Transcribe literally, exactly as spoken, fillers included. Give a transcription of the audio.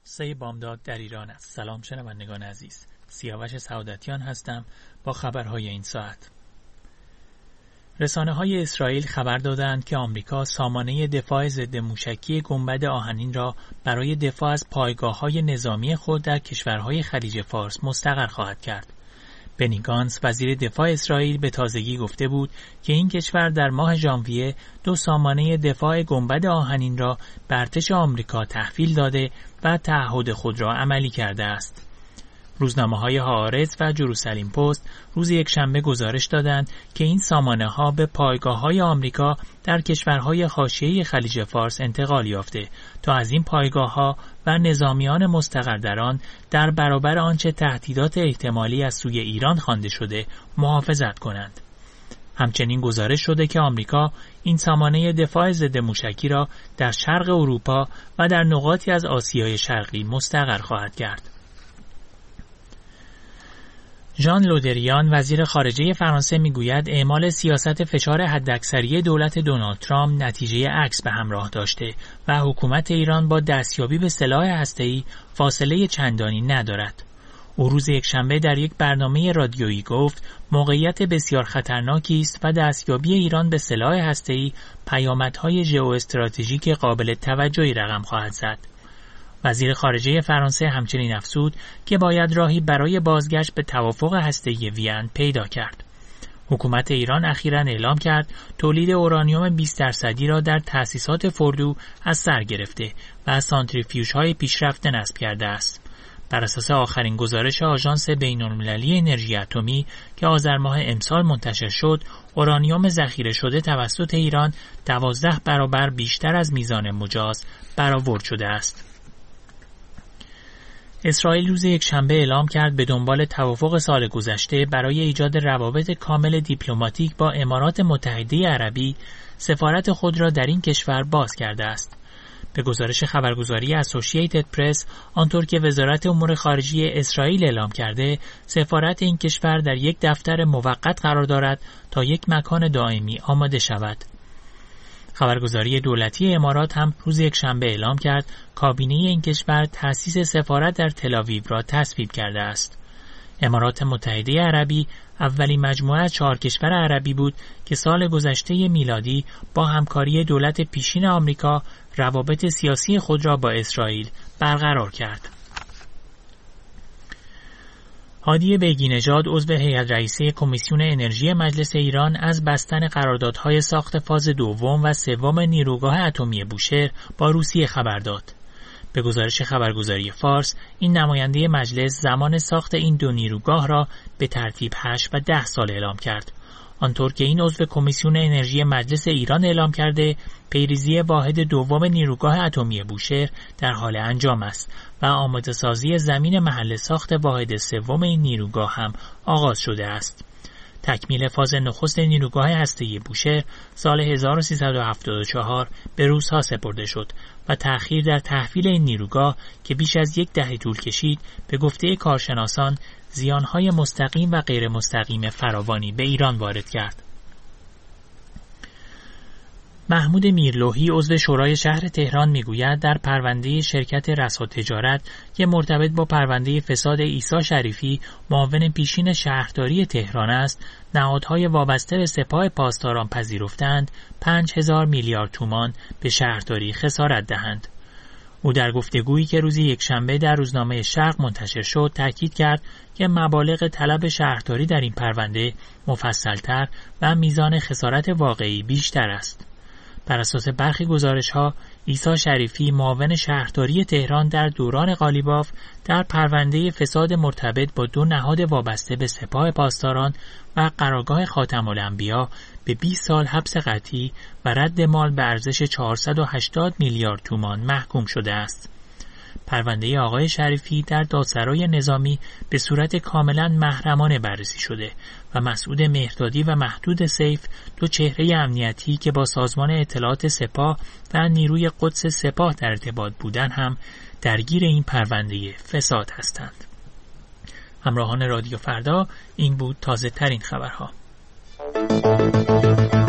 سه بامداد در ایران است. سلام شنوندگان عزیز، سیاوش سعادتیان هستم با خبرهای این ساعت. رسانه‌های اسرائیل خبر دادند که آمریکا سامانه دفاع ضد موشکی گنبد آهنین را برای دفاع از پایگاه‌های نظامی خود در کشورهای خلیج فارس مستقر خواهد کرد. بنی گانتز وزیر دفاع اسرائیل به تازگی گفته بود که این کشور در ماه ژانویه دو سامانه دفاع گنبد آهنین را به ارتش آمریکا تحویل داده و تعهد خود را عملی کرده است. روزنامه‌های هآرتز و جروسلم پست روز یکشنبه گزارش دادند که این سامانه‌ها به پایگاه‌های آمریکا در کشورهای حاشیه‌ای خلیج فارس انتقال یافته تا از این پایگاه‌ها و نظامیان مستقر در آن در برابر آنچه تهدیدات احتمالی از سوی ایران خوانده شده محافظت کنند. همچنین گزارش شده که آمریکا این سامانه دفاع ضد موشکی را در شرق اروپا و در نقاطی از آسیای شرقی مستقر خواهد کرد. ژان لودریان وزیر خارجه فرانسه میگوید اعمال سیاست فشار حداکثری دولت دونالد ترامپ نتیجه عکس به همراه داشته و حکومت ایران با دستیابی به سلاح هسته‌ای فاصله چندانی ندارد. او روز یکشنبه در یک برنامه رادیویی گفت موقعیت بسیار خطرناکی است و دستیابی ایران به سلاح هسته‌ای پیامدهای ژئواستراتژیک قابل توجهی رقم خواهد زد. وزیر خارجه فرانسه همچنین افزود که باید راهی برای بازگشت به توافق هسته‌ای وین پیدا کرد. حکومت ایران اخیراً اعلام کرد تولید اورانیوم بیست درصدی را در تأسیسات فردو از سر گرفته و از سانتریفیوژهای پیشرفته نصب کرده است. بر اساس آخرین گزارش آژانس بین‌المللی انرژی اتمی که آذر ماه امسال منتشر شد، اورانیوم ذخیره شده توسط ایران دوازده برابر بیشتر از میزان مجاز برآورد شده است. اسرائیل روز یکشنبه اعلام کرد به دنبال توافق سال گذشته برای ایجاد روابط کامل دیپلماتیک با امارات متحده عربی سفارت خود را در این کشور باز کرده است. به گزارش خبرگزاری اسوسییتد پرس، آنطور که وزارت امور خارجه اسرائیل اعلام کرده، سفارت این کشور در یک دفتر موقت قرار دارد تا یک مکان دائمی آماده شود. خبرگزاری دولتی امارات هم روز یکشنبه اعلام کرد کابینه این کشور تأسیس سفارت در تل‌آویو را تصویب کرده است. امارات متحده عربی اولین مجموعه از چهار کشور عربی بود که سال گذشته میلادی با همکاری دولت پیشین آمریکا روابط سیاسی خود را با اسرائیل برقرار کرد. هادی بیگی نژاد عضو هیئت رئیسه کمیسیون انرژی مجلس ایران از بستن قراردادهای ساخت فاز دوم و سوم نیروگاه اتمی بوشهر با روسیه خبر داد. به گزارش خبرگزاری فارس، این نماینده مجلس زمان ساخت این دو نیروگاه را به ترتیب هشت و ده سال اعلام کرد. آنطور که این عضو کمیسیون انرژی مجلس ایران اعلام کرده، پیریزی واحد دوم نیروگاه اتمی بوشهر در حال انجام است و آماده سازی زمین محل ساخت واحد سوم این نیروگاه هم آغاز شده است. تکمیل فاز نخست نیروگاه هسته‌ای بوشهر سال هزار و سیصد و هفتاد و چهار به روس‌ها سپرده شد و تأخیر در تحویل این نیروگاه که بیش از یک دهه طول کشید، به گفته کارشناسان زیانهای مستقیم و غیر مستقیم فراوانی به ایران وارد کرد. محمود میرلوحی عضو شورای شهر تهران میگوید در پرونده شرکت رسا تجارت که مرتبط با پرونده فساد عیسی شریفی معاون پیشین شهرداری تهران است، نهادهای وابسته به سپاه پاسداران پذیرفتند پنج هزار میلیارد تومان به شهرداری خسارت دهند. او در گفتگویی که روز یکشنبه در روزنامه شرق منتشر شد تاکید کرد که مبالغ طلب شهرداری در این پرونده مفصل‌تر و میزان خسارت واقعی بیشتر است. بر اساس برخی گزارش‌ها، عیسی شریفی معاون شهرداری تهران در دوران قالیباف در پرونده فساد مرتبط با دو نهاد وابسته به سپاه پاسداران و قرارگاه خاتم الانبیا به بیست سال حبس قطعی و رد مال به ارزش چهارصد و هشتاد میلیارد تومان محکوم شده است. پرونده آقای شریفی در دادسرای نظامی به صورت کاملا محرمانه بررسی شده و مسعود مهردادی و محدود سیف، دو چهره امنیتی که با سازمان اطلاعات سپاه و نیروی قدس سپاه در ارتباط بودند هم درگیر این پرونده فساد هستند. همراهان رادیو فردا، این بود تازه ترین خبرها.